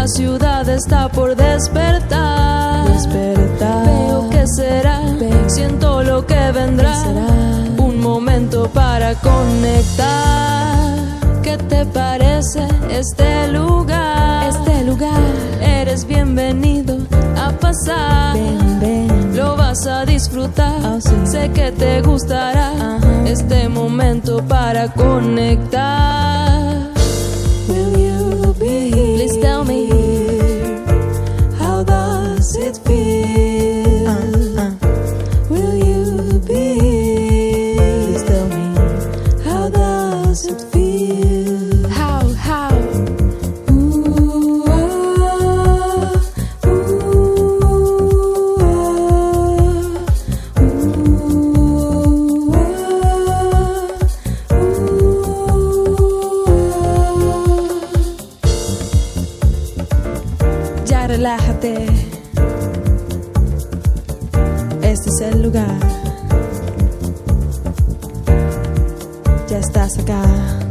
La ciudad está por despertar. Veo que será, siento lo que vendrá. Un momento para conectar. ¿Qué te parece este lugar? Eres bienvenido a pasar. Ven. Lo vas a disfrutar. Sé que te gustará este momento para conectar. Will you be here? Please tell me, how does it feel? Will you be here? please tell me, How does it feel? how? Ooh, ah, ooh, ah, ooh, ah. Ya relájate. Este es el lugar. Ya estás acá.